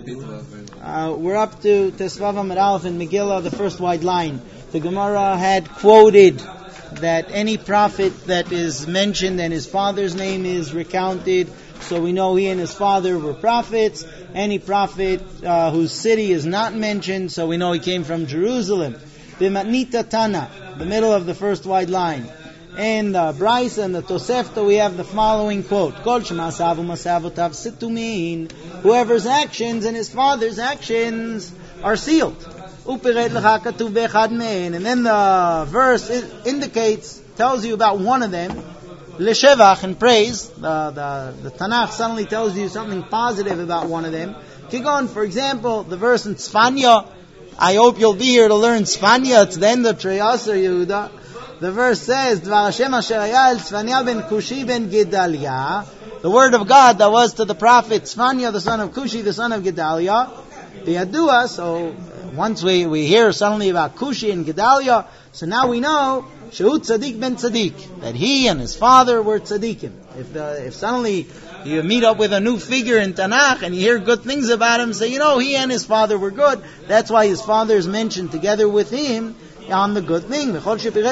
We're up to Tesvav Amud Aleph in Megillah, the first wide line. The Gemara had quoted that any prophet that is mentioned and his father's name is recounted, so we know he and his father were prophets. Any prophet whose city is not mentioned, so we know he came from Jerusalem. The Matnita Tana, the middle of the first wide line. In the Bryce and the Tosefta, we have the following quote: Kol shemasav u'masavotav situmin. Whoever's actions and his father's actions are sealed. Upiret lecha katuv be'echad mein. And then the verse indicates, tells you about one of them. Leshevach, in praise. The Tanakh suddenly tells you something positive about one of them. Kigon, for example, the verse in Tzfanya. I hope you'll be here to learn Tzfanya. It's the end of Trei Asar Yehuda. The verse says, Dvar Hashem asher haya el Tzfanya ben Kushi ben Gedalia. The word of God that was to the prophet Tzfanya, the son of Kushi, the son of Gedalia. Biyadua, so once we hear suddenly about Kushi and Gedalia, so now we know Shehu Tzadik ben Tzadik, that he and his father were tzaddikim. If suddenly you meet up with a new figure in Tanakh and you hear good things about him, say, he and his father were good. That's why his father is mentioned together with him on the good thing. And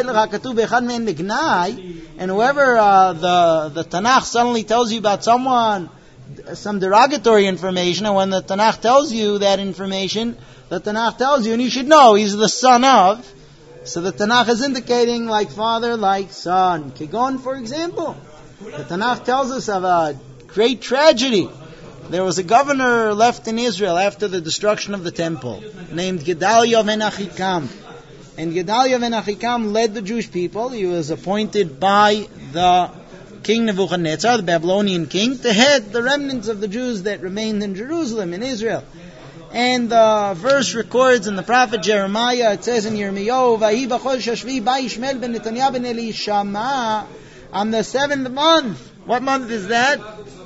whoever the Tanakh suddenly tells you about someone, some derogatory information, and when the Tanakh tells you that information, the Tanakh tells you, and you should know, he's the son of. So the Tanakh is indicating like father, like son. Kigon, for example, the Tanakh tells us of a great tragedy. There was a governor left in Israel after the destruction of the temple, named Gedalia ben Achikam. And Gedalia ben Achikam led the Jewish people. He was appointed by the King Nebuchadnezzar, the Babylonian king, to head the remnants of the Jews that remained in Jerusalem, in Israel. And the verse records in the prophet Jeremiah, it says in Yirmiyahu, Vahi b'chol shashvi ba'ishmel ben Netanyah ben Elishama, on the 7th month. What month is that?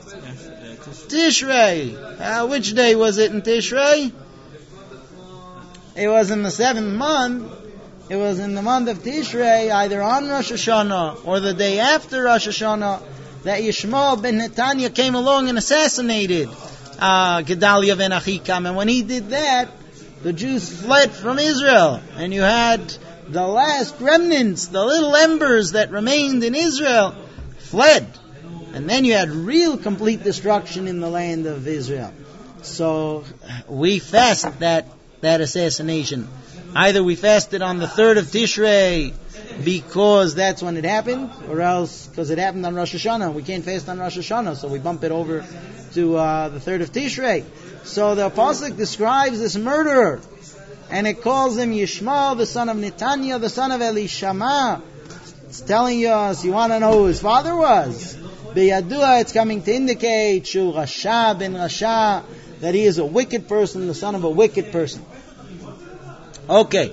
Tishrei. Which day was it in Tishrei? It was in the 7th month. It was in the month of Tishrei, either on Rosh Hashanah or the day after Rosh Hashanah, that Yishmael ben Netanyah came along and assassinated Gedalia ben Achikam. And when he did that, the Jews fled from Israel. And you had the last remnants, the little embers that remained in Israel, fled. And then you had real complete destruction in the land of Israel. So we fast that assassination. Either we fasted on the 3rd of Tishrei because that's when it happened, or else because it happened on Rosh Hashanah. We can't fast on Rosh Hashanah, so we bump it over to the 3rd of Tishrei. So the Pasuk describes this murderer, and it calls him Yishmael, the son of Netanyah, the son of Elishama. It's telling us, you want to know who his father was? Beyadua, it's coming to indicate Shu Rasha ben Rasha, that he is a wicked person, the son of a wicked person. Okay,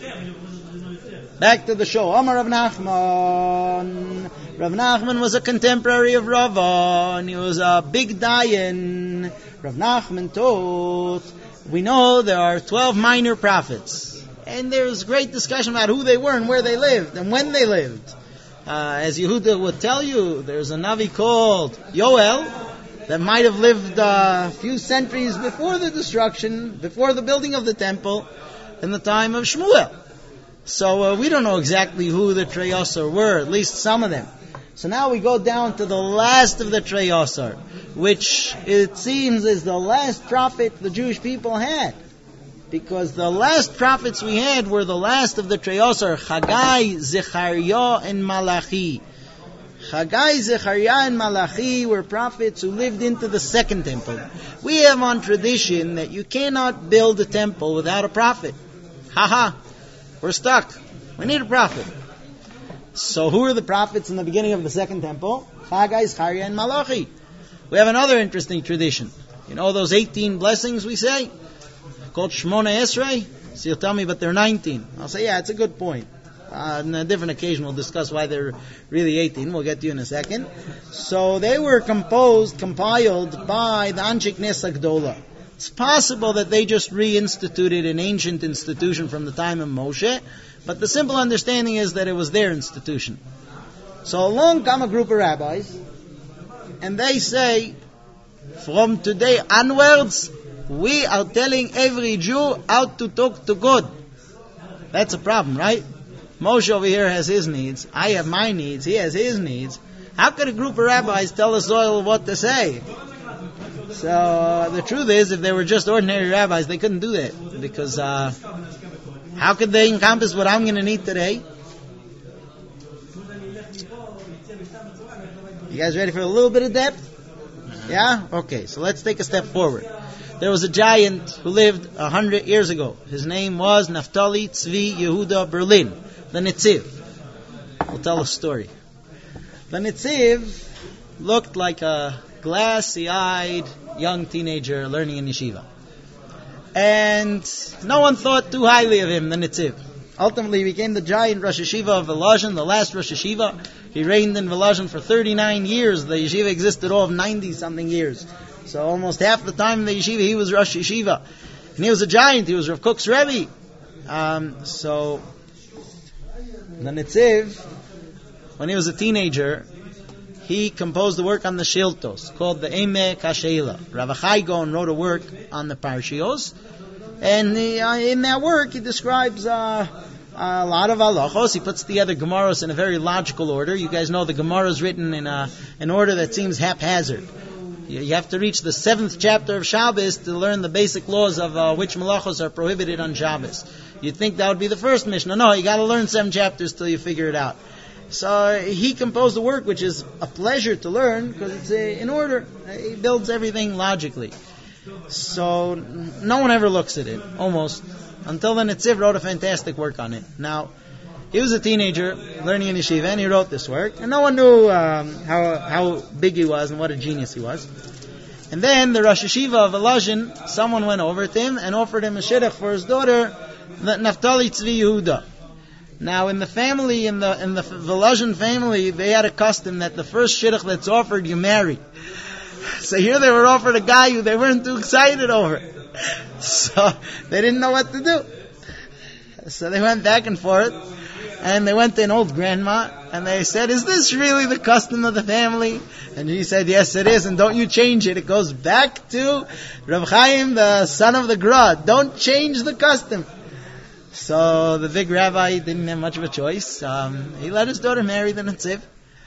back to the show. Amar Rav Nachman. Rav Nachman was a contemporary of Rava, and he was a big dayan. Rav Nachman taught, we know there are 12 minor prophets, and there's great discussion about who they were and where they lived and when they lived. As Yehuda would tell you, there's a Navi called Yoel that might have lived a few centuries before the destruction, before the building of the temple, in the time of Shmuel. So we don't know exactly who the Trei Asar were, at least some of them. So now we go down to the last of the Trei Asar, which it seems is the last prophet the Jewish people had. Because the last prophets we had were the last of the Trei Asar, Chagai, Zechariah, and Malachi. Chagai, Zechariah, and Malachi were prophets who lived into the second temple. We have on tradition that you cannot build a temple without a prophet. We're stuck. We need a prophet. So who are the prophets in the beginning of the second temple? Chagai, Zechariah, and Malachi. We have another interesting tradition. You know those 18 blessings we say? Called Shmona Esrei? So you'll tell me, but they're 19. I'll say, yeah, it's a good point. On a different occasion, we'll discuss why they're really 18. We'll get to you in a second. So they were compiled by the Anshe Knesset Gdola. It's possible that they just reinstituted an ancient institution from the time of Moshe, but the simple understanding is that it was their institution. So along come a group of rabbis, and they say, from today onwards, We are telling every Jew how to talk to God. That's a problem, right? Moshe over here has his needs. I have my needs. He has his needs. How could a group of rabbis tell us all what to say? So the truth is, if they were just ordinary rabbis, they couldn't do that. Because how could they encompass what I'm going to need today? You guys ready for a little bit of depth? Yeah? Okay, so let's take a step forward. There was a giant who lived 100 years ago. His name was Naftali Tzvi Yehuda Berlin, the Netziv. We'll tell a story. The Netziv looked like a glassy-eyed young teenager learning in yeshiva. And no one thought too highly of him, the Netziv. Ultimately, he became the giant Rosh Yeshiva of Volozhin, the last Rosh Yeshiva. He reigned in Volozhin for 39 years. The yeshiva existed all of 90-something years. So almost half the time in the yeshiva, he was Rosh Yeshiva. And he was a giant. He was Rav Kook's Rebbe. So the Netziv, when he was a teenager, he composed a work on the Shiltos called the Emek HaSheila. Rav Achai Gaon wrote a work on the Parshios. And in that work, he describes a lot of halachos. He puts together Gemaros in a very logical order. You guys know the Gemara is written in an order that seems haphazard. You have to reach the 7th chapter of Shabbos to learn the basic laws of which malachos are prohibited on Shabbos. You'd think that would be the first Mishnah. No, you got to learn 7 chapters till you figure it out. So he composed a work which is a pleasure to learn because it's in order. He builds everything logically. So no one ever looks at it, almost, until the Netziv wrote a fantastic work on it. Now, he was a teenager learning in yeshiva, and he wrote this work, and no one knew how big he was and what a genius he was. And then the Rosh Yeshiva of Volozhin, someone went over to him and offered him a shidduch for his daughter, Naftali Tzvi Yehuda. Now, in the family, in the Volozhin family, they had a custom that the first shidduch that's offered, you marry. So here they were offered a guy who they weren't too excited over. So they didn't know what to do. So they went back and forth, and they went to an old grandma, and they said, "Is this really the custom of the family?" And she said, "Yes, it is, and don't you change it. It goes back to Rav Chaim, the son of the Gra. Don't change the custom." So the big rabbi didn't have much of a choice. He let his daughter marry the Netziv.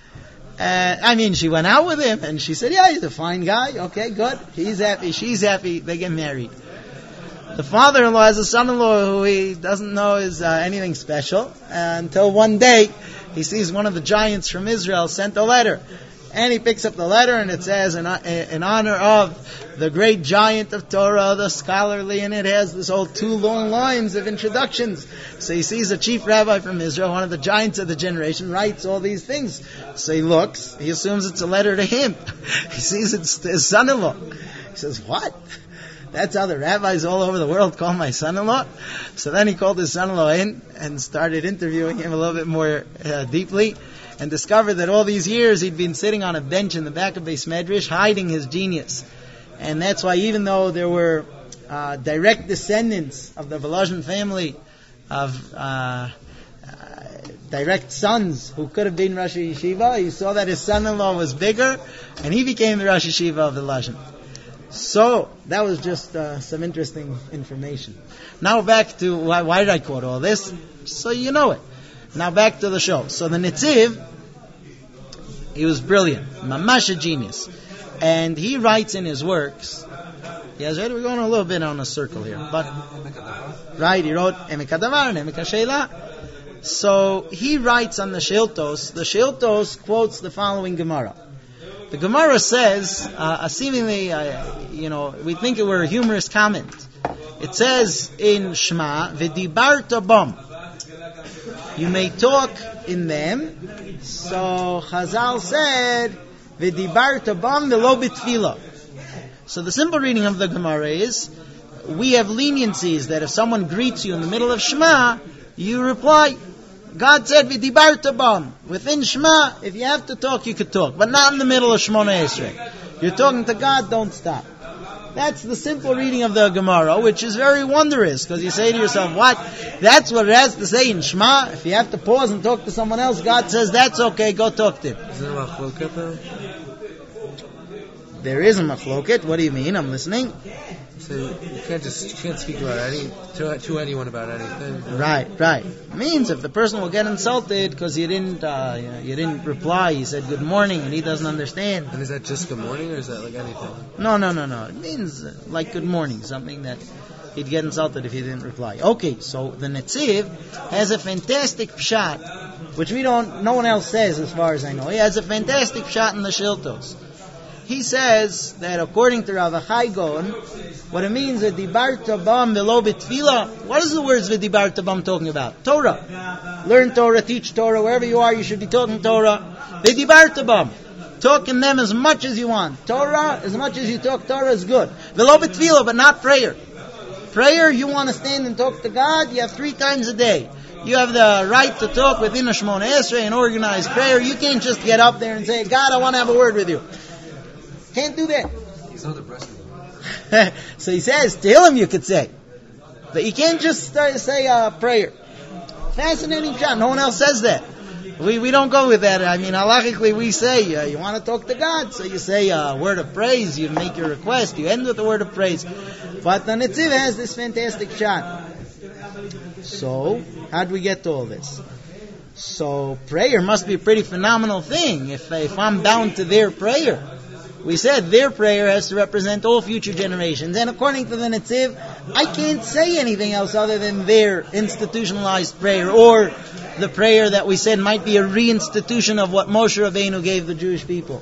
She went out with him, and she said, "Yeah, he's a fine guy. Okay, good. He's happy. She's happy. They get married." The father-in-law has a son-in-law who he doesn't know is anything special, until one day he sees one of the giants from Israel sent a letter. And he picks up the letter, and it says, in honor of the great giant of Torah, the scholarly, and it has this whole 2 long lines of introductions. So he sees a chief rabbi from Israel, one of the giants of the generation, writes all these things. So he looks, he assumes it's a letter to him. He sees it's his son-in-law. He says, "What? That's how the rabbis all over the world call my son-in-law?" So then he called his son-in-law in and started interviewing him a little bit more deeply, and discovered that all these years he'd been sitting on a bench in the back of Beis Medrash hiding his genius. And that's why, even though there were direct descendants of the Volozhin family, of direct sons who could have been Rosh Yeshiva, he saw that his son-in-law was bigger, and he became the Rosh Yeshiva of Volozhin. So that was just some interesting information. Now back to why did I quote all this? So you know it. Now back to the show. So the Netziv, he was brilliant, mamash a genius, and he writes in his works. Yes, right? We're going a little bit on a circle here, but right, he wrote Emek HaDavar and Emek HaSheila. So he writes on the Shiltos. The Shiltos quotes the following Gemara. The Gemara says, seemingly, we think it were a humorous comment. It says in Shema, "V'dibarta bam." You may talk in them. So Chazal said, "V'dibarta bam v'lo b'tfila." So the simple reading of the Gemara is, we have leniencies that if someone greets you in the middle of Shema, you reply. God said, "V'dibarta bam." Within Shema, if you have to talk, you could talk, but not in the middle of Shemona Esrei. You're talking to God, don't stop. That's the simple reading of the Gemara, which is very wondrous, because you say to yourself, what? That's what it has to say in Shema? If you have to pause and talk to someone else, God says, that's okay, go talk to him. Is there a machloket though? There is a machloket. What do you mean? I'm listening. So you can't speak about to anyone about anything. Right. It means if the person will get insulted because you didn't reply, you said good morning and he doesn't understand. And is that just good morning or is that like anything? No. It means like good morning, something that he'd get insulted if he didn't reply. Okay, so the Netziv has a fantastic pshat, which no one else says as far as I know. He has a fantastic pshat in the Shiltos. He says that according to Rav Achai Gaon, what it means is V'dibarta bam v'lo b'tfila. What is the words V'dibarta bam talking about? Torah. Learn Torah, teach Torah. Wherever you are, you should be talking Torah. V'dibarta bam. Talk in them as much as you want. Torah, as much as you talk Torah is good. V'lo b'tfila, but not prayer. Prayer, you want to stand and talk to God, you have 3 times a day. You have the right to talk within a Shemona Esrei and organized prayer. You can't just get up there and say, God, I want to have a word with you. Can't do that. He's not depressed. So he says, Tehillim you could say. But you can't just say a prayer. Fascinating shot. No one else says that. We don't go with that. I mean, halachically we say, you want to talk to God, so you say a word of praise, you make your request, you end with a word of praise. But the Netziv has this fantastic shot. So, how do we get to all this? So, prayer must be a pretty phenomenal thing if I'm bound to their prayer. We said their prayer has to represent all future generations. And according to the Netziv, I can't say anything else other than their institutionalized prayer, or the prayer that we said might be a reinstitution of what Moshe Rabbeinu gave the Jewish people.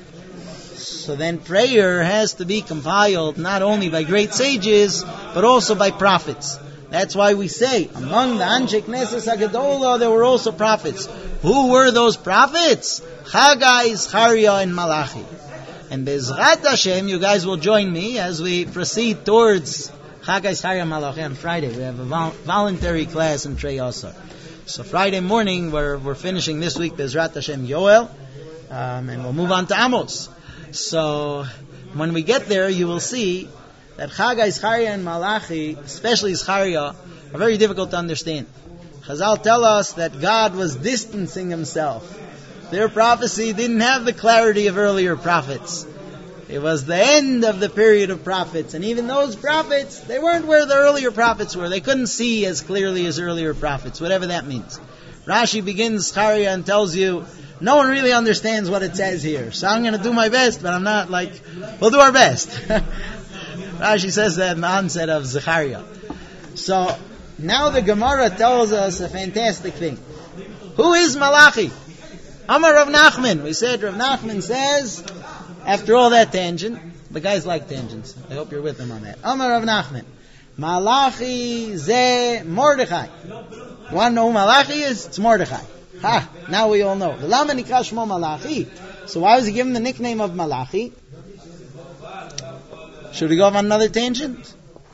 So then prayer has to be compiled not only by great sages, but also by prophets. That's why we say, among the Anshe Knesset HaGedolah, there were also prophets. Who were those prophets? Haggai, Zechariah, and Malachi. And Bezrat Hashem, you guys will join me as we proceed towards Haggai, Zechariah, Malachi on Friday. We have a voluntary class in Trei Asar. So Friday morning, we're finishing this week Bezrat Hashem Yoel, and we'll move on to Amos. So when we get there, you will see that Haggai, Zechariah, and Malachi, especially Zechariah, are very difficult to understand. Chazal tell us that God was distancing himself. Their prophecy didn't have the clarity of earlier prophets. It was the end of the period of prophets. And even those prophets, they weren't where the earlier prophets were. They couldn't see as clearly as earlier prophets, whatever that means. Rashi begins Zechariah and tells you, no one really understands what it says here. So I'm going to do my best, but I'm not we'll do our best. Rashi says that in the onset of Zechariah. So now the Gemara tells us a fantastic thing. Who is Malachi? Amar Rav Nachman. We said Rav Nachman says, after all that tangent, the guys like tangents. I hope you're with them on that. Amar Rav Nachman. Malachi ze Mordechai. You want to know who Malachi is? It's Mordechai. Ha! Now we all know. V'lama nikra shmo Malachi. So why was he given the nickname of Malachi? Should we go on another tangent?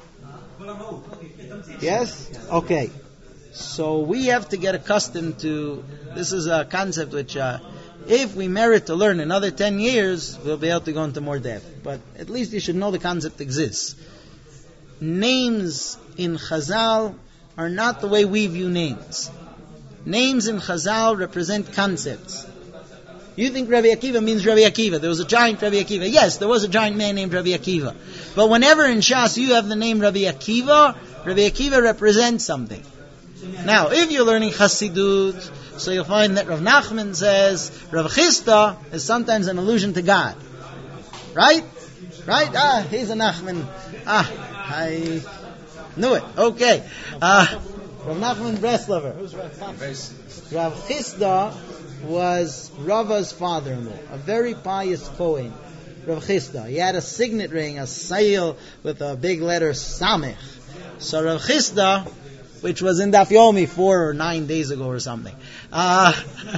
Yes? Okay. So we have to get accustomed to, this is a concept which, if we merit to learn another 10 years, we'll be able to go into more depth. But at least you should know the concept exists. Names in Chazal are not the way we view names. Names in Chazal represent concepts. You think Rabbi Akiva means Rabbi Akiva. There was a giant Rabbi Akiva. Yes, there was a giant man named Rabbi Akiva. But whenever in Shas you have the name Rabbi Akiva represents something. Now, if you're learning Chassidut, so you'll find that Rav Nachman says Rav Chisda is sometimes an allusion to God. Right? Right? He's a Nachman. I knew it. Okay. Rav Nachman Breslover. Who's Rav Nachman? Rav Chisda was Rava's father-in-law, a very pious Kohen. Rav Chisda. He had a signet ring, a sail with a big letter Samech. So Rav Chisda, which was in Daf Yomi 4 or 9 days ago or something. Rav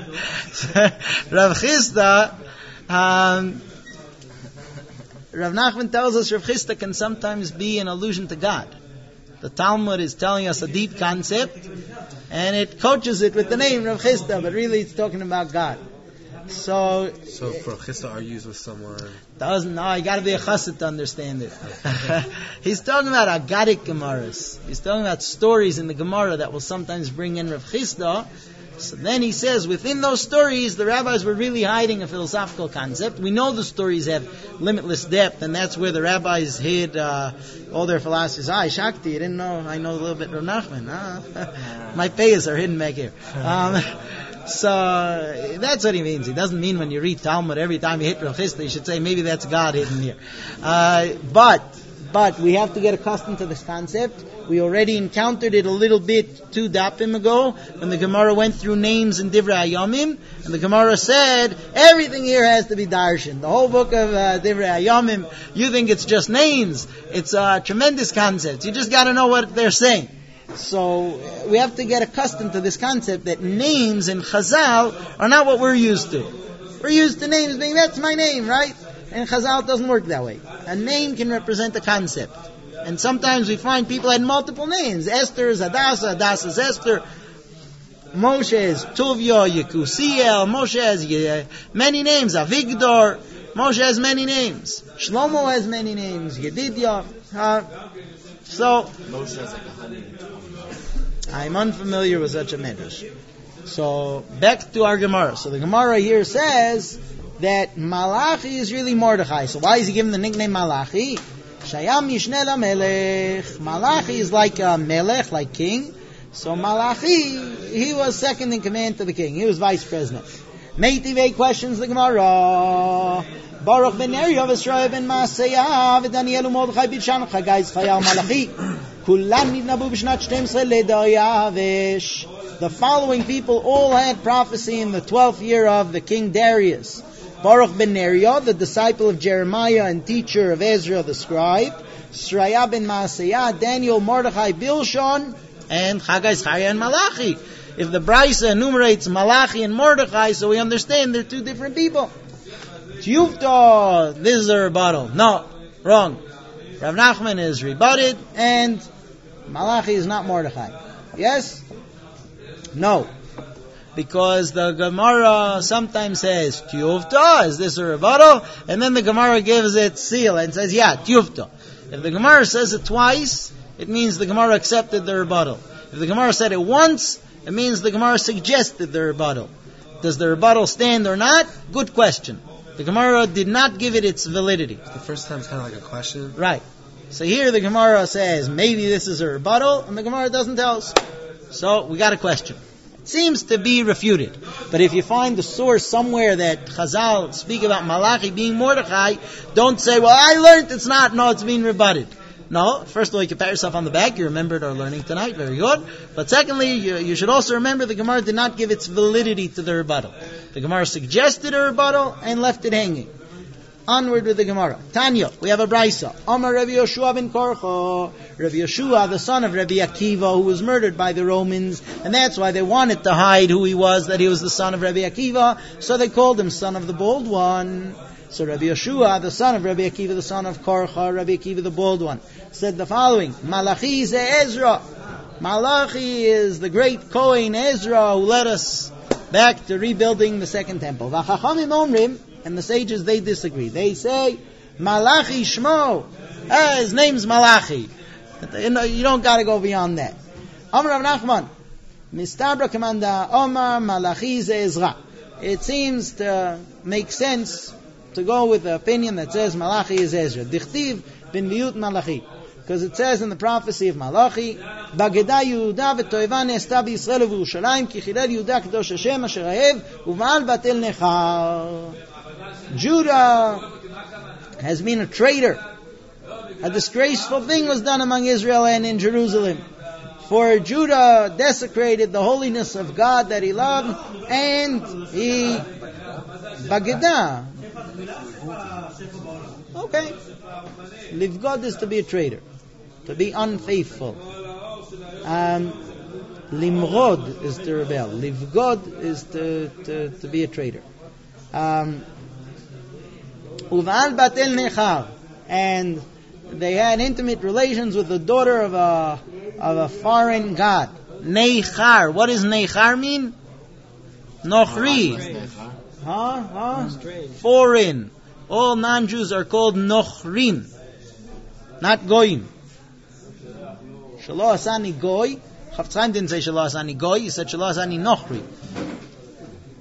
Chisda, Rav Nachman tells us Rav Chisda can sometimes be an allusion to God. The Talmud is telling us a deep concept, and it coaches it with the name Rav Chisda, but really it's talking about God. So for Rav Chisda argues with someone. You got to be a chassid to understand it. He's talking about Agadic Gemaras. He's talking about stories in the Gemara that will sometimes bring in Rav Chisda, So then he says, within those stories, the rabbis were really hiding a philosophical concept. We know the stories have limitless depth, and that's where the rabbis hid all their philosophies. Shakti, you didn't know? I know a little bit of Nachman. My payas are hidden back here. So that's what he means. He doesn't mean when you read Talmud, every time you hit Rav Chisda, you should say, maybe that's God hidden here. But we have to get accustomed to this concept. We already encountered it a little bit 2 dapim ago when the Gemara went through names in Divrei Hayomim, and the Gemara said everything here has to be darshan. The whole book of Divrei Hayomim, you think it's just names. It's a tremendous concept. You just got to know what they're saying. So we have to get accustomed to this concept that names in Chazal are not what we're used to. We're used to names being, that's my name, right? And Chazal it doesn't work that way. A name can represent a concept. And sometimes we find people had multiple names. Esther is Hadassah, Hadassah is Esther. Moshe is Tuvia, Yekusiel. Moshe has many names. Avigdor. Moshe has many names. Shlomo has many names. Yedidia. So, Moshe has like 100. I'm unfamiliar with such a medrash. So, back to our Gemara. So the Gemara here says that Malachi is really Mordechai. So why is he given the nickname Malachi? Shayam Yishne la Melech. Malachi is like a Melech, like king. So Malachi, he was second in command to the king. He was vice president. Meitivei questions the Gemara. Baruch ben Neriah v'Yisrael ben Maaseiah v'Daniel u'Mordechai b'Shan Chagai's Chayal Malachi. Kulam nidnabu b'shnat 12 le'Dayavesh. The following people all had prophecy in the 12th year of the king Darius. Baruch ben Neriah, the disciple of Jeremiah and teacher of Ezra the scribe. Sraya ben Maaseiah, Daniel, Mordechai, Bilshon, and Chagai, Zechariah, and Malachi. If the Brisa enumerates Malachi and Mordechai, so we understand they're 2 different people. Tiyufta, this is a rebuttal. No, wrong. Rav Nachman is rebutted, and Malachi is not Mordechai. Yes? No. Because the Gemara sometimes says, Tiyufta, is this a rebuttal? And then the Gemara gives it seal and says, yeah, Tiyufta. If the Gemara says it twice, it means the Gemara accepted the rebuttal. If the Gemara said it once, it means the Gemara suggested the rebuttal. Does the rebuttal stand or not? Good question. The Gemara did not give it its validity. The first time is kind of like a question. Right. So here the Gemara says, maybe this is a rebuttal, and the Gemara doesn't tell us. So we got a question. It seems to be refuted. But if you find the source somewhere that Chazal speak about Malachi being Mordechai, don't say, well, I learned it's not. No, it's being rebutted. No, first of all, you can pat yourself on the back. You remembered our learning tonight. Very good. But secondly, you should also remember the Gemara did not give its validity to the rebuttal. The Gemara suggested a rebuttal and left it hanging. Onward with the Gemara. Tanya, we have a Brisa. Amar Rabbi Yoshua ben Korcho. Rabbi Yoshua, the son of Rabbi Akiva, who was murdered by the Romans, and that's why they wanted to hide who he was, that he was the son of Rabbi Akiva, so they called him son of the bald one. So Rabbi Yoshua, the son of Rabbi Akiva, the son of Korcha, Rabbi Akiva, the bald one, said the following: Malachi ze Ezra. Malachi is the great Kohen Ezra who led us back to rebuilding the second temple. V'chachamim omrim, and the sages, they disagree. They say, Malachi Shmo. His name's Malachi. You don't got to go beyond that. Amar Rav Nachman, Mistabra Kamanda Omar Malachi ze Ezra. It seems to make sense to go with the opinion that says Malachi is Ezra. Dichtiv bin Liut Malachi. Because it says in the prophecy of Malachi, Bageda Yehuda v'toiva ne'esta b'Yisrael u'Yerushalayim ki chilel Yehuda kadosh Hashem asher haev u'va'al batel nechar. Judah has been a traitor. A disgraceful thing was done among Israel and in Jerusalem. For Judah desecrated the holiness of God that he loved, and he Bageda. Okay. Livgod is to be a traitor, to be unfaithful. Limrod is to rebel. Livgod is to be a traitor. Uval batel nechar, and they had intimate relations with the daughter of a foreign god. Nechar. What does nechar mean? Nochri. Foreign. All non-Jews are called Nochrim, not Goyim. Shelo Asani Goy. Chafetz Chaim didn't say Shelo Asani Goy, he said Shelo Asani Nochri.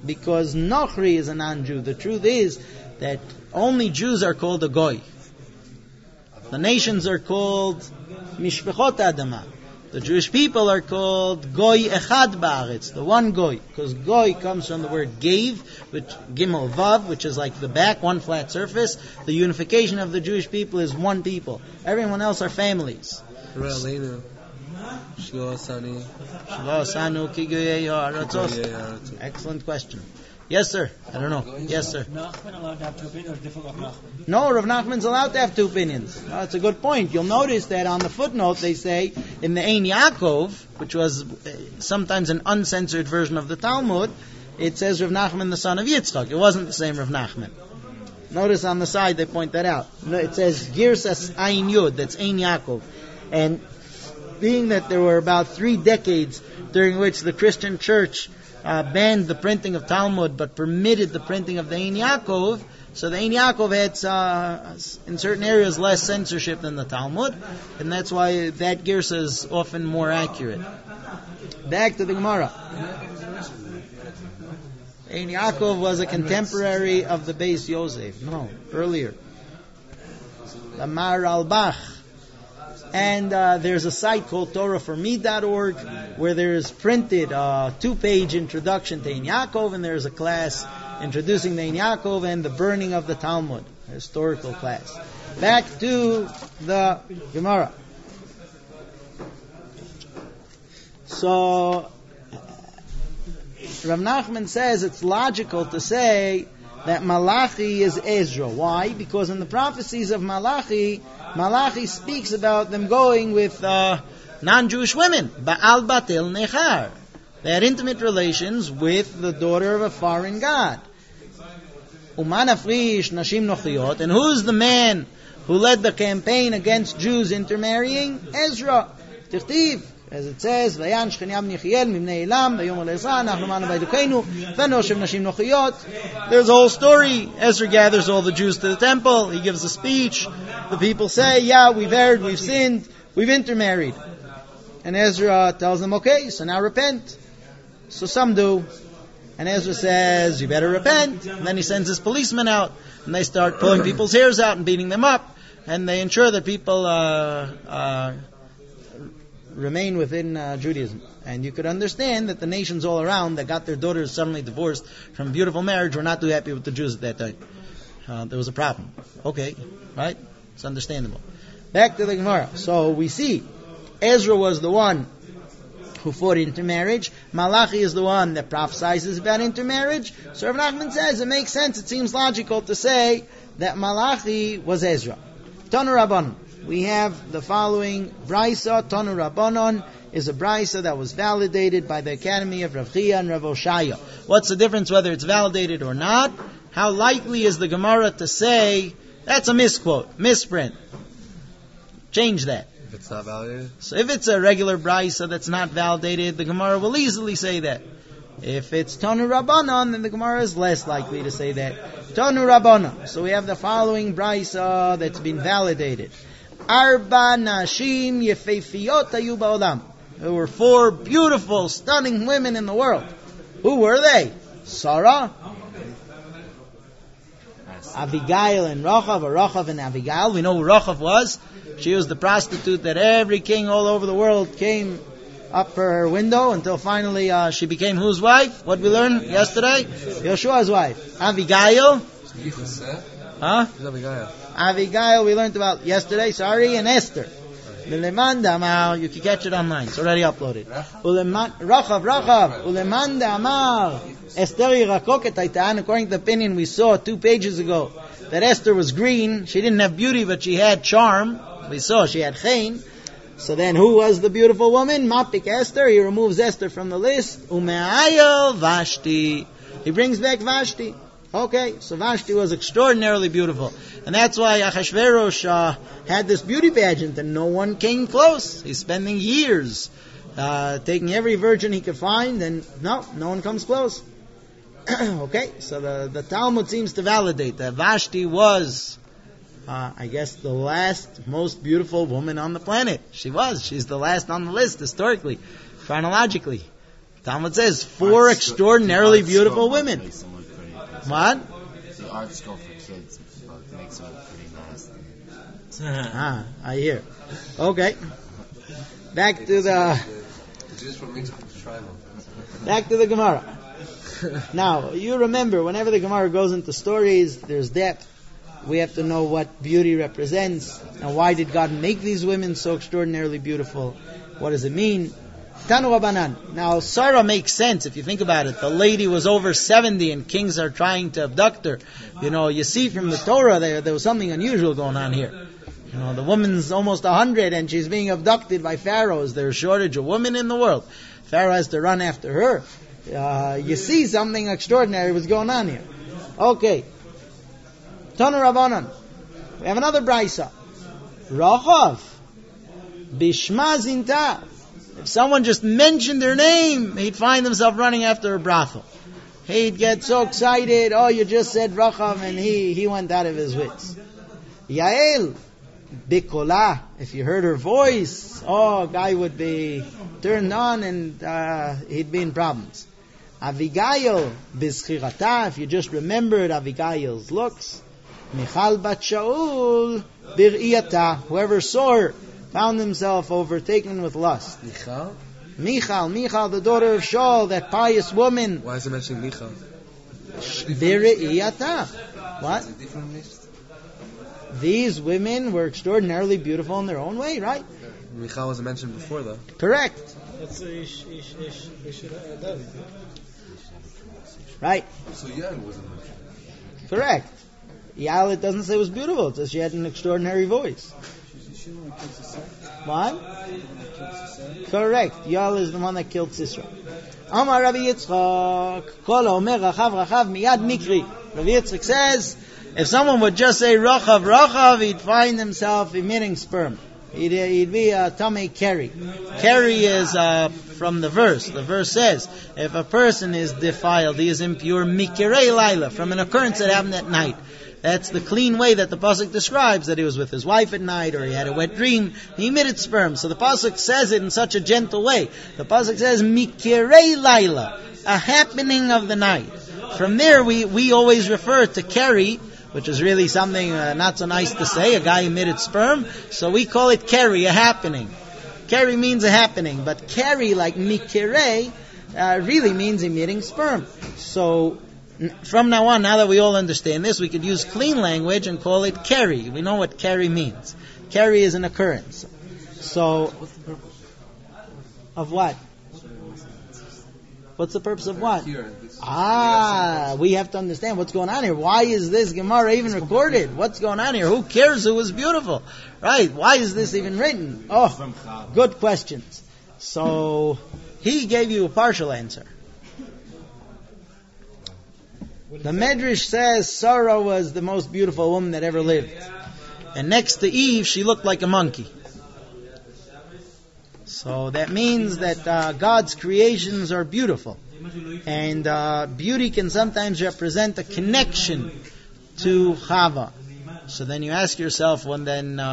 because Nochri is a non-Jew. The truth is that only Jews are called a Goy. The nations are called Mishpechot Adama. The Jewish people are called Goy Echad Ba'aretz, the one Goy, because Goy comes from the word Gave, which Gimel Vav, which is like the back, one flat surface. The unification of the Jewish people is one people. Everyone else are families. Excellent question. Yes, sir. I don't know. Yes, sir. Nachman allowed to have two opinions, or different Rav Nachman? No, Rav Nachman's allowed to have two opinions. That's a good point. You'll notice that on the footnote they say in the Ein Yaakov, which was sometimes an uncensored version of the Talmud, it says Rav Nachman the son of Yitzchak. It wasn't the same Rav Nachman. Notice on the side they point that out. It says Girsas Ein Yud, that's Ein Yaakov. And being that there were about 3 decades during which the Christian church banned the printing of Talmud but permitted the printing of the Ein Yaakov, so the Ein Yaakov had in certain areas less censorship than the Talmud, and that's why that Girsa is often more accurate. Back to the Gemara. Ein Yaakov was a contemporary of the Beis Yosef. No, earlier. The Mar al-Bach. And there's a site called TorahForMe.org where there's printed a 2-page introduction to Ein Yaakov, and there's a class introducing the Ein Yaakov and the burning of the Talmud, a historical class. Back to the Gemara. So Rav Nachman says it's logical to say that Malachi is Ezra. Why? Because in the prophecies of Malachi speaks about them going with non-Jewish women. Ba'al Batel Nechar. They had intimate relations with the daughter of a foreign god. Uman Afrish Nashim Nochiyot. And who's the man who led the campaign against Jews intermarrying? Ezra. Tichtiv. As it says, Vayan Shchenyam Nichiel Mimnei Elam Vayom Elezah Nachnu Manu Baidukeinu Vanoshem Nashim Nochiyot. There's a whole story. Ezra gathers all the Jews to the temple. He gives a speech. The people say, yeah, we've erred, we've sinned, we've intermarried. And Ezra tells them, okay, so now repent. So some do. And Ezra says, you better repent. And then he sends his policemen out, and they start pulling people's hairs out and beating them up. And they ensure that people remain within Judaism. And you could understand that the nations all around that got their daughters suddenly divorced from beautiful marriage were not too happy with the Jews at that time. There was a problem. Okay, right? It's understandable. Back to the Gemara. So we see Ezra was the one who fought intermarriage. Malachi is the one that prophesies about intermarriage. So Rav Nachman says it makes sense. It seems logical to say that Malachi was Ezra. Tanu Rabbanon. We have the following Braisa. Tanu Rabbanon is a Braisa that was validated by the Academy of Rav Chia and Rav Oshaya. What's the difference whether it's validated or not? How likely is the Gemara to say that's a misquote, misprint? Change that. If it's not validated? So if it's a regular Braisa that's not validated, the Gemara will easily say that. If it's Tanu Rabbanon, then the Gemara is less likely to say that. Tanu Rabbanon. So we have the following Braisa that's been validated. Arba Nashim Yefeifiyot Hayu Ba'olam. There were 4 beautiful, stunning women in the world. Who were they? Sarah, Abigail and Rachav, or Rachav and Abigail. We know who Rachav was. She was the prostitute that every king all over the world came up for her window until finally she became whose wife? What we learned yesterday? Yeshua's wife. Abigail. Huh? Abigail we learned about yesterday, and Esther. You can catch it online. It's already uploaded. Rachav. Ulemanda Amar. Esther Yirakok et Haitan. According to the opinion we saw 2 pages ago, that Esther was green. She didn't have beauty, but she had charm. We saw she had chen. So then who was the beautiful woman? Mapik Esther. He removes Esther from the list. Ume'ayel Vashti. He brings back Vashti. Okay, so Vashti was extraordinarily beautiful. And that's why Achashverosh had this beauty pageant and no one came close. He's spending years taking every virgin he could find and no one comes close. Okay, so the Talmud seems to validate that Vashti was, I guess, the last most beautiful woman on the planet. She's the last on the list historically, chronologically. Talmud says 4 extraordinarily beautiful women. What? The art school for kids makes them pretty nasty. I hear. Okay. Back to the Gemara. Now, you remember, whenever the Gemara goes into stories, there's depth. We have to know what beauty represents, and why did God make these women so extraordinarily beautiful? What does it mean? Tanu Rabbanan. Now, Sarah makes sense if you think about it. The lady was over 70 and kings are trying to abduct her. You see from the Torah there was something unusual going on here. The woman's almost 100 and she's being abducted by Pharaoh. Is there a shortage of women in the world? Pharaoh has to run after her. You see something extraordinary was going on here. Okay. Tanu Rabbanan. We have another brisa. Rachav Bishma Zinta. If someone just mentioned their name, he'd find himself running after a brothel. He'd get so excited. Oh, you just said Rachav, and he went out of his wits. Yael Bikola. If you heard her voice, a guy would be turned on and he'd be in problems. Avigail Bizchirata. If you just remembered Avigail's looks. Michal Bat Shaul Bir'iyata. Whoever saw her found himself overtaken with lust. Michal, the daughter of Shaul, that pious woman. Why is it mentioning Michal? Bir'iyata. What? These women were extraordinarily beautiful in their own way, right? Michal wasn't mentioned before, though. Correct. Right. So Yael wasn't mentioned. Correct. Yael, it doesn't say was beautiful. It says she had an extraordinary voice. What? Correct. Yael is the one that killed Sisera. Amar Rabbi Yitzchak, Kol Omer Rachav Miyad Mikri. Rabbi Yitzchak says, if someone would just say Rachav, he'd find himself emitting sperm. He'd be a Tamei Keri. Keri is from the verse. The verse says, if a person is defiled, he is impure, Mikirei Laila, from an occurrence that happened at night. That's the clean way that the pasuk describes, that he was with his wife at night, or he had a wet dream. He emitted sperm. So the pasuk says it in such a gentle way. The pasuk says, Mikirei Laila, a happening of the night. From there, we always refer to Keri, which is really something not so nice to say. A guy emitted sperm, so we call it Keri, a happening. Keri means a happening, but Keri, like Mikirei, really means emitting sperm. So from now on, now that we all understand this, we could use clean language and call it Keri. We know what Keri means. Keri is an occurrence. So, what's the purpose? Of what? What's the purpose of what? We have to understand what's going on here. Why is this Gemara even recorded? What's going on here? Who cares who was beautiful? Right? Why is this even written? Oh, good questions. So, he gave you a partial answer. The Medrash says Sarah was the most beautiful woman that ever lived. And next to Eve, she looked like a monkey. So that means that God's creations are beautiful. And beauty can sometimes represent a connection to Chava. So then you ask yourself, what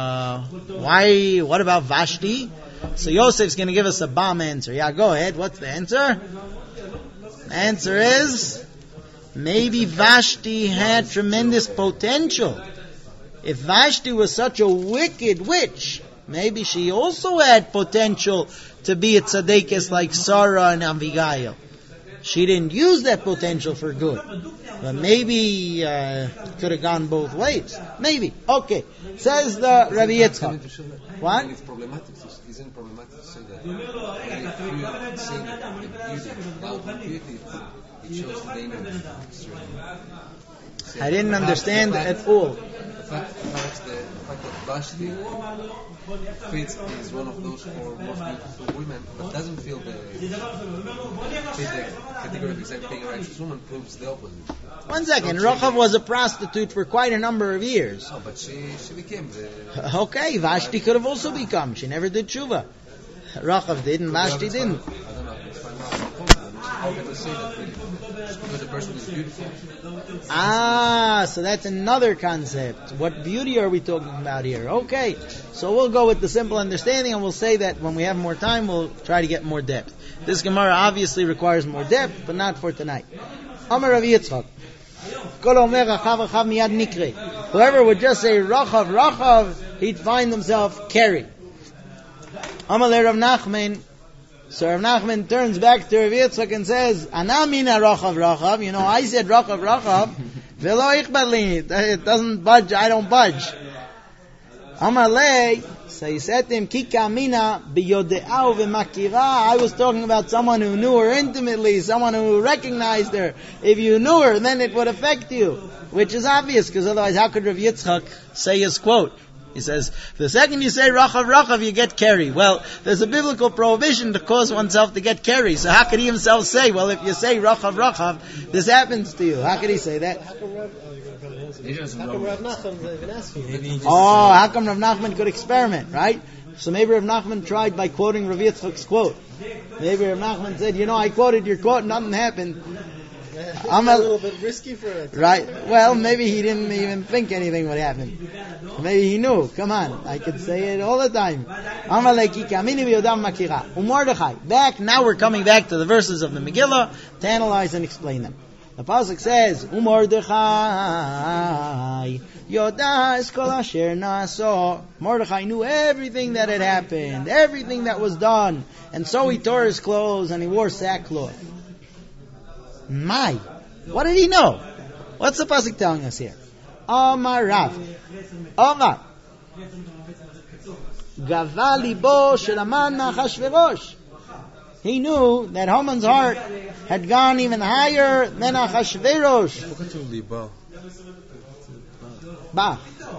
about Vashti? So Yosef's going to give us a bomb answer. Yeah, go ahead. What's the answer? The answer is, maybe Vashti had tremendous potential. If Vashti was such a wicked witch, maybe she also had potential to be a tzaddikus like Sarah and Abigail. She didn't use that potential for good. But maybe could have gone both ways. Maybe. Okay. Says the Rabbi Yitzchak. What? It's problematic. Isn't it problematic to say that if you're saying that the beauty, without the beauty, it shows the danger of I didn't understand at all. The fact that Vashti fits is one of those four most beautiful women, but doesn't feel the category of exact being a righteous woman, proves the opposite. 1 second. Rachav was a prostitute for quite a number of years. Oh, but she became the... Okay, Vashti could have also become. She never did tshuva. Rachav did and Vashti didn't. I don't know. How could they say that? Really? Just because a person is beautiful. So that's another concept. What beauty are we talking about here? Okay, so we'll go with the simple understanding, and we'll say that when we have more time, we'll try to get more depth. This Gemara obviously requires more depth, but not for tonight. Amar Rav Yitzchak. Whoever would just say Rachav, Rachav, he'd find himself carried. Amalei Rav Nachman. So Rav Nachman turns back to Rav Yitzchak and says, Anamina Rachav, Rachav. You know, I said Rachav, Rachav. Velo ichbali. It doesn't budge, I don't budge. Amalei. So he said to him, Kika Amina biyode'au v'makira. I was talking about someone who knew her intimately, someone who recognized her. If you knew her, then it would affect you. Which is obvious, because otherwise how could Rav Yitzchak say his quote? He says, the second you say Rachav, Rachav, you get carried. Well, there's a biblical prohibition to cause oneself to get carried. So how could he himself say, well, if you say Rachav, Rachav, this happens to you? How could he say that? How come Rav Nachman even asked you? How come Rav Nachman could experiment, right? So maybe Rav Nachman tried by quoting Rav Yitzchak's quote. Maybe Rav Nachman said, I quoted your quote, nothing happened. I'm a little bit risky for it. Right. Well, maybe he didn't even think anything would happen. Maybe he knew. Come on. I could say it all the time. Back, now we're coming back to the verses of the Megillah to analyze and explain them. The pasuk says, Mordechai Yodas kol asher na'aso. Mordechai knew everything that had happened, everything that was done, and so he tore his clothes and he wore sackcloth. My, what did he know? What's the pasuk telling us here? Amar Rav, Amar Gava libo shel Haman Achashverosh. He knew that Haman's heart had gone even higher than Achashverosh. Bah.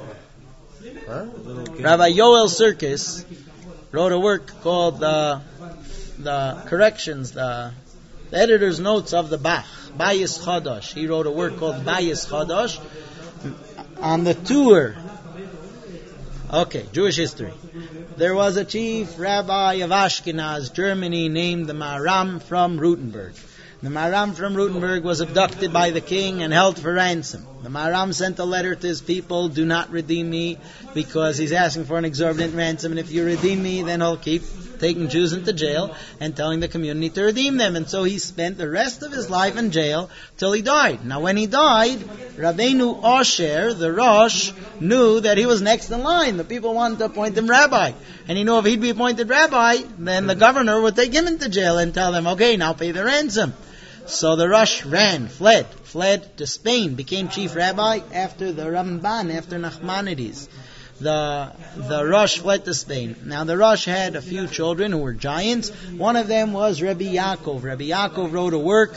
Rabbi Yoel Sirkis wrote a work called the Corrections, the editor's notes of the Bach, Bayis Chadash. He wrote a work called Bayis Chadash on the tour. Okay, Jewish history. There was a chief rabbi of Ashkenaz, Germany, named the Maharam from Rutenberg. The Maharam from Rutenberg was abducted by the king and held for ransom. The Maharam sent a letter to his people, do not redeem me, because he's asking for an exorbitant ransom, and if you redeem me, then he'll keep taking Jews into jail and telling the community to redeem them. And so he spent the rest of his life in jail till he died. Now when he died, Rabbeinu Osher, the Rosh, knew that he was next in line. The people wanted to appoint him rabbi. And he knew if he'd be appointed rabbi, then the governor would take him into jail and tell them, okay, now pay the ransom. So the Rosh fled to Spain, became chief rabbi after the Ramban, after Nachmanides. The Rosh fled to Spain. Now the Rosh had a few children who were giants. One of them was Rabbi Yaakov. Rabbi Yaakov wrote a work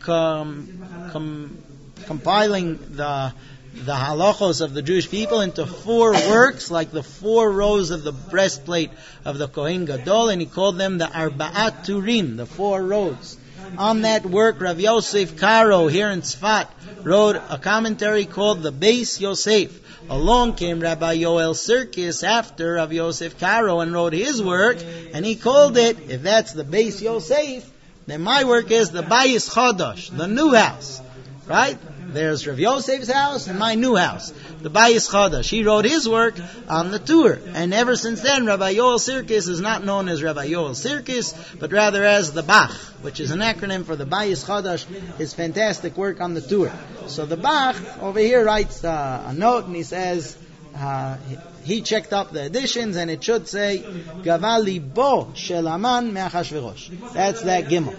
compiling the halachos of the Jewish people into 4 works, like the 4 rows of the breastplate of the Kohen Gadol, and he called them the Arba'at Turim, the 4 rows. On that work, Rav Yosef Karo here in Tzfat wrote a commentary called the Beis Yosef. Along came Rabbi Yoel Sirkis after Rav Yosef Karo and wrote his work, and he called it, if that's the Beis Yosef, then my work is the Bayis Chadash, the new house. Right? There's Rav Yosef's house and my new house, the Bayis Chadash. He wrote his work on the tour. And ever since then, Rabbi Yoel Sirkis is not known as Rabbi Yoel Sirkis, but rather as the Bach, which is an acronym for the Bayis Chadash, his fantastic work on the tour. So the Bach over here writes a note and he says, he checked up the editions and it should say, Gava libo shel Haman me'achashverosh. That's that Gimel.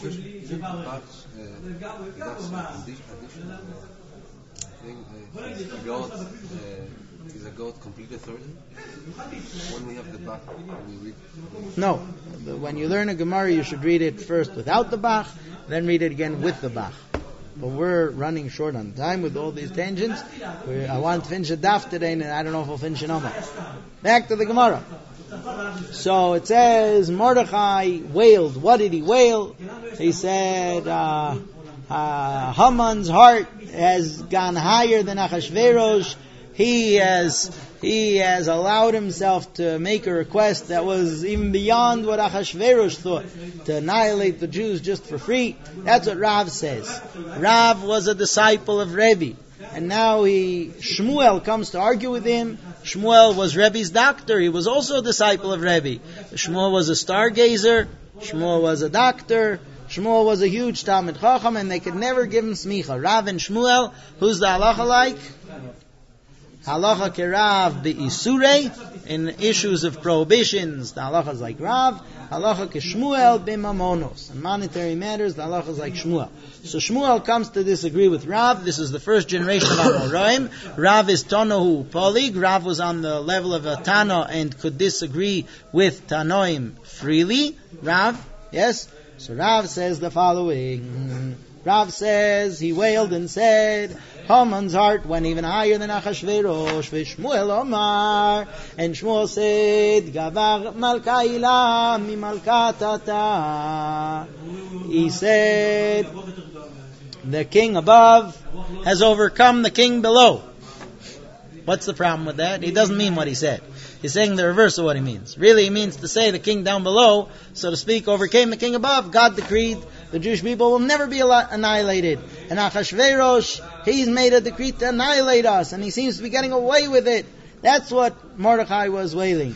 Is a goat complete authority? When we have the Bach, we read. No, when you learn a Gemara, you should read it first without the Bach, then read it again with the Bach. But we're running short on time with all these tangents. I want to finish a daf today, and I don't know if we'll finish an Omer. Back to the Gemara. So it says Mordechai wailed. What did he wail? He said Haman's heart has gone higher than Achashverosh. he has allowed himself to make a request that was even beyond what Achashverosh thought, to annihilate the Jews just for free. That's what Rav says. Rav was a disciple of Rebbe, and now Shmuel comes to argue with him. Shmuel was Rebbe's doctor. He was also a disciple of Rebbe. Shmuel was a stargazer. Shmuel was a doctor. Shmuel was a huge Talmid Chacham, and they could never give him smicha. Rav and Shmuel, who's the halacha like? Halacha kerav be'isurei, in issues of prohibitions, the halacha is like Rav. Halacha keshmuel b'mamonos. In monetary matters, the halacha is like Shmuel. So Shmuel comes to disagree with Rav. This is the first generation of Amoraim. Rav is Tonohu Polig. Rav was on the level of a Tano and could disagree with Tanoim freely. Rav, yes? So Rav says the following. Rav says, he wailed and said, Haman's heart went even higher than Achashverosh, Shmuel Omar. And Shmuel said, Gavar Malka Ila mi Malka Tata. He said, the king above has overcome the king below. What's the problem with that? He doesn't mean what he said. He's saying the reverse of what he means. Really, he means to say the king down below, so to speak, overcame the king above. God decreed the Jewish people will never be annihilated. And Achashverosh, he's made a decree to annihilate us, and he seems to be getting away with it. That's what Mordechai was wailing.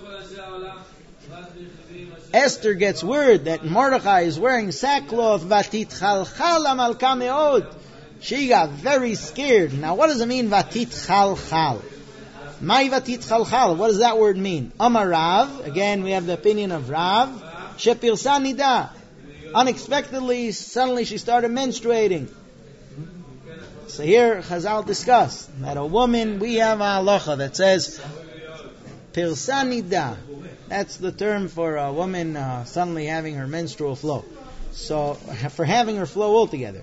Esther gets word that Mordechai is wearing sackcloth. Vatit chalchal malka meod. She got very scared. Now, what does it mean, vatit chalchal? Mai vatit chalchal. What does that word mean? Amar Rav. Again, we have the opinion of Rav. Shepirsa nida. Unexpectedly, suddenly she started menstruating. So here, Chazal discuss that a woman, we have a halacha that says pirsa nida. That's the term for a woman suddenly having her menstrual flow. So, for having her flow altogether.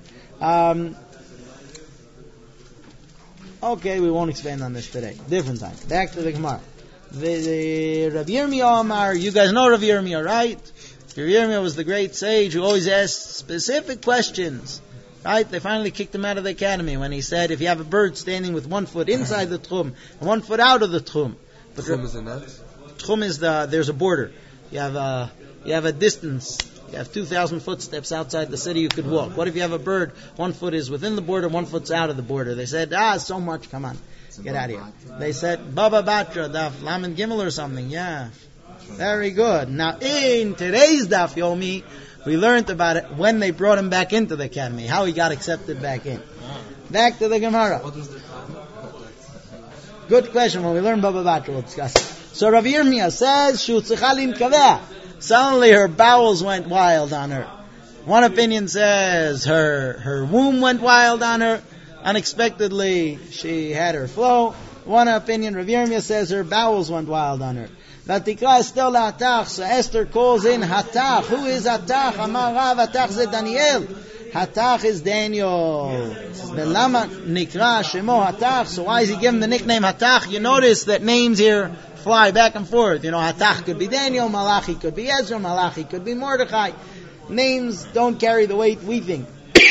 Okay, we won't expand on this today. Different time. Back to the Gemara. The Rav Yirmiyah Amar, you guys know Rav Yirmiyah, right? Rav Yirmiyah was the great sage who always asked specific questions. Right? They finally kicked him out of the academy when he said, if you have a bird standing with 1 foot inside the tchum and 1 foot out of the tchum. But tchum is a net? Tchum is there's a border. You have a distance. You have 2,000 footsteps outside the city you could walk. What if you have a bird, 1 foot is within the border, 1 foot's out of the border? They said, so much, come on, get out of here. They said, Baba Batra, Daf Lamed Gimel or something, yeah. Very good. Now, in today's Daf Yomi, we learned about it when they brought him back into the academy, how he got accepted back in. Back to the Gemara. Good question. When we learn Baba Batra, we'll discuss it. So Rav Yirmiyah says, Shutzichalim Kaveh. Suddenly her bowels went wild on her. One opinion says her womb went wild on her. Unexpectedly, she had her flow. One opinion, Rav Yirmiyah says her bowels went wild on her. Vatikra Esther Hatach. So Esther calls in Hatach. Who is Hatach? Amar Rav, Hatach is Daniel. Hatach is Daniel. Belama Nikra Shemo Hatach. So why is he given the nickname Hatach? You notice that names here fly back and forth. You know, Hatach could be Daniel, Malachi could be Ezra, Malachi could be Mordechai. Names don't carry the weight we think.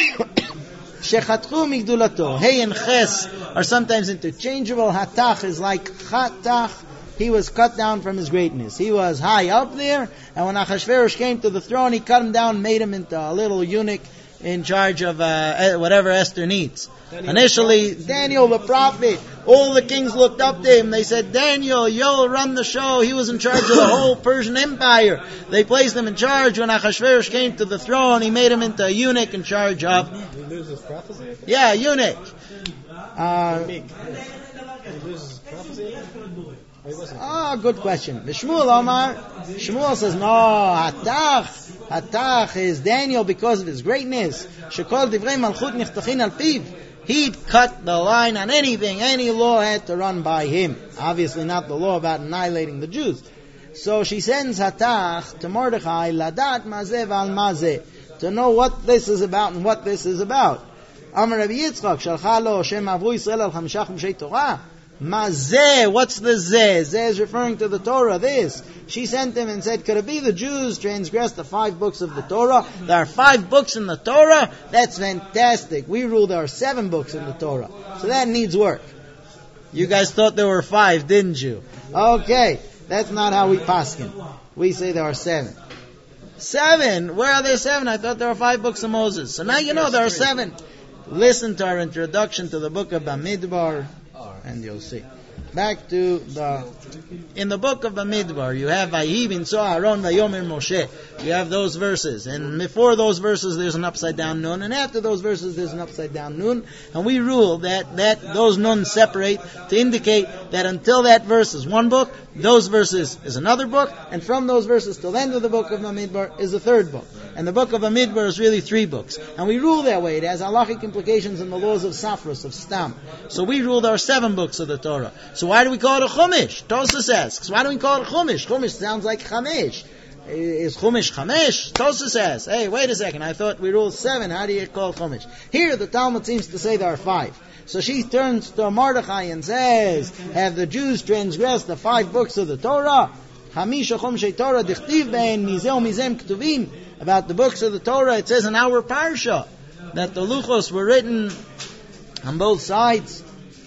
Shechatchu migdulato. Hey and Ches are sometimes interchangeable. Hatach is like Chatach. He was cut down from his greatness. He was high up there, and when Achashverosh came to the throne, he cut him down, made him into a little eunuch in charge of whatever Esther needs. Initially, Daniel the prophet, all the kings looked up to him. They said, Daniel, you'll run the show. He was in charge of the whole Persian Empire. They placed him in charge. When Achashverosh came to the throne, he made him into a eunuch in charge of... Did he lose his prophecy? Yeah, eunuch. Did he lose his prophecy? Good question. The Shmuel Omar, Shmuel says, no, Hatach is Daniel because of his greatness. Shekol divrei malchut nichtachin al piv. He'd cut the line on anything. Any law had to run by him. Obviously not the law about annihilating the Jews. So she sends Hatach to Mordechai, Ladat mazeh v'al mazeh, to know what this is about and what this is about. Amar Rabbi Yitzchak, shalcha lo Shem avru Yisrael al chamishah chumshei Torah. Mazeh, what's the zeh? Zeh is referring to the Torah, this. She sent him and said, could it be the Jews transgressed the 5 books of the Torah? There are 5 books in the Torah? That's fantastic. We rule there are 7 books in the Torah. So that needs work. You guys thought there were 5, didn't you? Okay, that's not how we paskin. We say there are 7. 7? Where are there 7? I thought there were 5 books of Moses. So now you know there are 7. Listen to our introduction to the book of Bamidbar, and you'll see. Back to in the book of Bamidbar, you have Vayihi binso Aaron vayomer Moshe. You have those verses, and before those verses there's an upside down nun, and after those verses there's an upside down nun, and we rule that those nuns separate to indicate that until that verse is one book, those verses is another book, and from those verses till the end of the book of Bamidbar is a third book. And the book of Bamidbar is really 3 books. And we rule that way. It has halachic implications in the laws of Safros, of Stam. So we ruled our 7 books of the Torah. So why do we call it a Chumash? Tosas asks, why do we call it Chumash? Chumash sounds like Chamesh. Is Chumash Chamesh? Tosas asks, hey, wait a second, I thought we ruled 7. How do you call Chumash? Here the Talmud seems to say there are 5. So she turns to Mordechai and says, have the Jews transgressed the 5 books of the Torah? Hamisha Chumshei Torah dichtiv bein mizeh mizem ktuvim. About the books of the Torah, it says in our parsha that the luchos were written on both sides.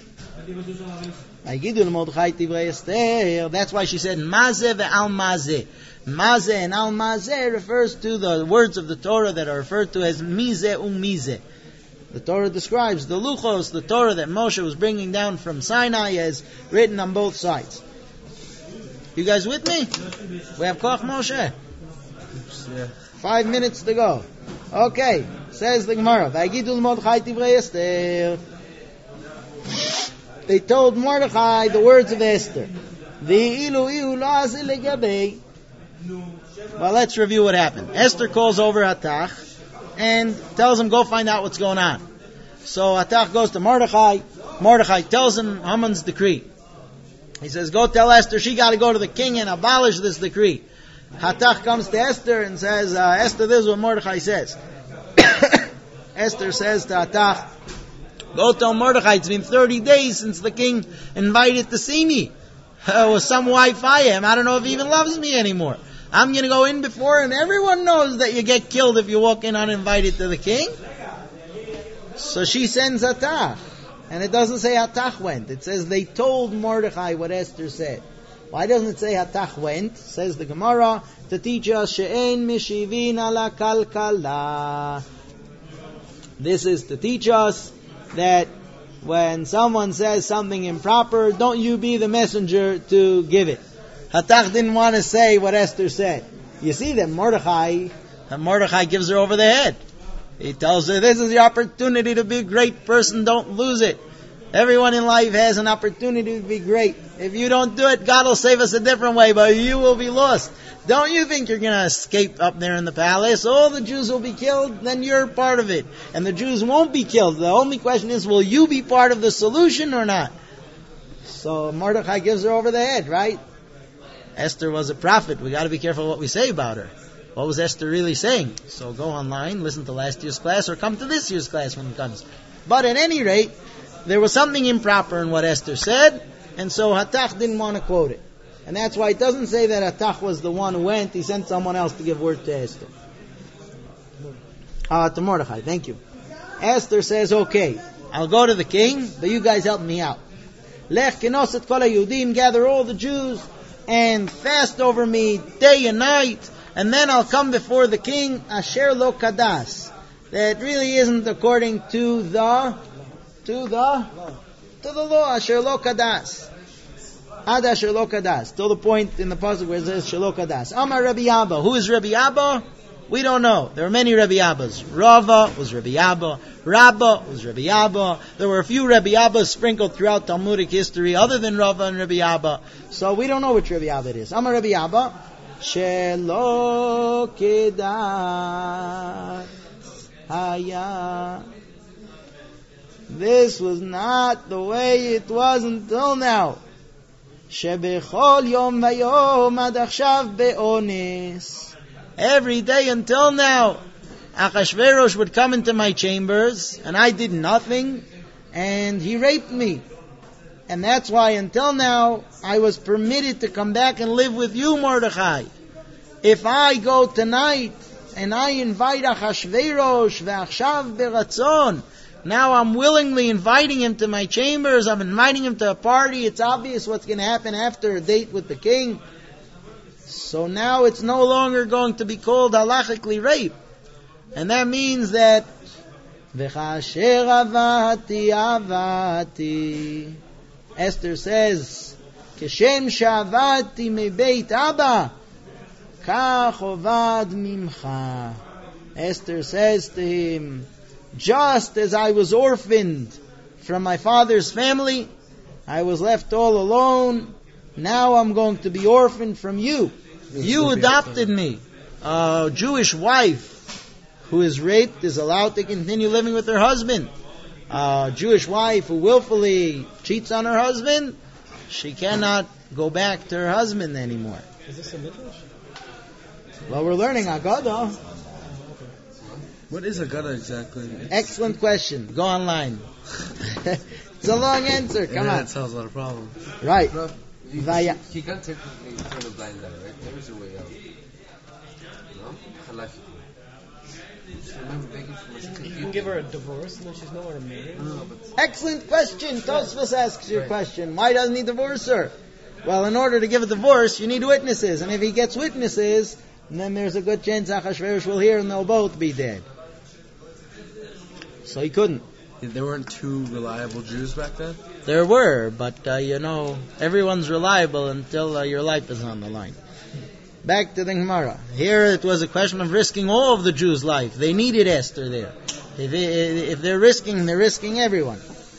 That's why she said mazeh ve'al mazeh. Mazeh and al mazeh refers to the words of the Torah that are referred to as mizeh umizeh. The Torah describes the luchos, the Torah that Moshe was bringing down from Sinai, as written on both sides. You guys with me? We have Koch Moshe. 5 minutes to go. Okay, says the Gemara. They told Mordechai the words of Esther. Well, let's review what happened. Esther calls over Hatach and tells him, go find out what's going on. So Hatach goes to Mordechai. Mordechai tells him Haman's decree. He says, go tell Esther she got to go to the king and abolish this decree. Hatach comes to Esther and says, Esther, this is what Mordechai says. Esther says to Hatach, go tell Mordechai, it's been 30 days since the king invited to see me. With some Wi-Fi him. I don't know if he even loves me anymore. I'm going to go in before, and everyone knows that you get killed if you walk in uninvited to the king. So she sends Hatach. And it doesn't say Hatach went. It says they told Mordechai what Esther said. Why doesn't it say Hatach went? Says the Gemara, to teach us she'en mishivin ala kalkala. This is to teach us that when someone says something improper, don't you be the messenger to give it. Hatach didn't want to say what Esther said. You see that Mordechai gives her over the head. He tells her, this is your opportunity to be a great person, don't lose it. Everyone in life has an opportunity to be great. If you don't do it, God will save us a different way, but you will be lost. Don't you think you're going to escape up there in the palace? All the Jews will be killed, then you're part of it. And the Jews won't be killed. The only question is, will you be part of the solution or not? So Mordechai gives her over the head, right? Esther was a prophet. We got to be careful what we say about her. What was Esther really saying? So go online, listen to last year's class, or come to this year's class when it comes. But at any rate, there was something improper in what Esther said, and so Hatach didn't want to quote it. And that's why it doesn't say that Hatach was the one who went. He sent someone else to give word to Esther. To Mordechai, thank you. Esther says, okay, I'll go to the king, but you guys help me out. Lech kenoset kol haYehudim, gather all the Jews, and fast over me day and night, and then I'll come before the king, asher lo kadas. That really isn't according to the law, asher lo kadas. Ad asher lo kadas. Till the point in the pasuk where it says asher lo kadas. Amar Rabbi Abba. Who is Rabbi Abba? We don't know. There are many Rabbi Abbas. Rava was Rabbi Abba. Rabba was Rabbi Abba. There were a few Rabbi Abbas sprinkled throughout Talmudic history other than Rava and Rabbi Abba. So we don't know which Rabbi Abba it is. Amar Rabbi Abba. Shelo kedah haya. This was not the way it was until now. Shebechol yom vayom ad achshav be'onis. Every day until now, Achashverosh would come into my chambers, and I did nothing, and he raped me. And that's why until now, I was permitted to come back and live with you, Mordechai. If I go tonight, and I invite Achashverosh ve'achshav beratzon Now I'm willingly inviting him to my chambers. I'm inviting him to a party. It's obvious what's going to happen after a date with the king. So now it's no longer going to be called halachically rape. And that means that V'chasher avati avati. Esther says, Keshem shavati mebeit Abba, kach ovad mimcha. Esther says to him, just as I was orphaned from my father's family, I was left all alone, now I'm going to be orphaned from you. You adopted me. A Jewish wife who is raped is allowed to continue living with her husband. A Jewish wife who willfully cheats on her husband, she cannot go back to her husband anymore. Is this a midrash? Well, we're learning Agada. What is Agada exactly? Excellent question. Go online. It's a long answer. Come on. That solves a lot of problems. Right. Bro, Vaya. he can't technically turn a blind eye, right? There is a way out. No? Halachically. Just remember begging for my You can give her a divorce and then she's nowhere to marry. No, but Excellent question. Tosfos asks your question. Why doesn't he divorce her? Well, in order to give a divorce, you need witnesses. And if he gets witnesses, then there's a good chance Achashverosh will hear and they'll both be dead. So he couldn't. There weren't two reliable Jews back then? There were, but everyone's reliable until your life is on the line. Back to the Gemara. Here it was a question of risking all of the Jews' life. They needed Esther there. If they're risking everyone.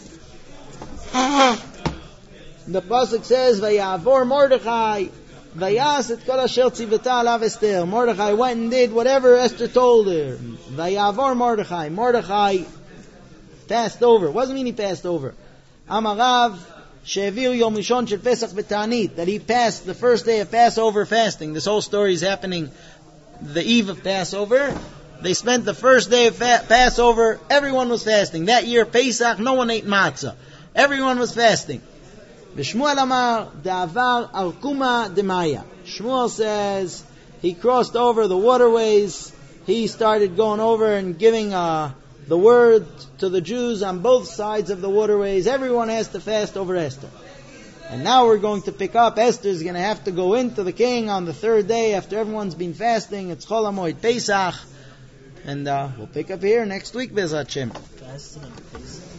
The pasuk says, "Vayavor Mordechai, vayas et kol asher tzivata alav Esther." Mordechai went and did whatever Esther told her. Vayavor Mordechai. Mordechai passed over. What does it mean he passed over? Amarav she'evir yom rishon shel Pesach b'ta'anit, that he passed the first day of Passover fasting. This whole story is happening the eve of Passover. They spent the first day of Passover. Everyone was fasting. That year, Pesach, no one ate matzah. Everyone was fasting. V'Shmuel amar da'avar arkuma demaya. Shmuel says he crossed over the waterways. He started going over and giving the word to the Jews on both sides of the waterways. Everyone has to fast over Esther. And now we're going to pick up. Esther's going to have to go into the king on the third day after everyone's been fasting. It's Chol HaMoed Pesach. And we'll pick up here next week, Bez Hashem. Fasting on Pesach.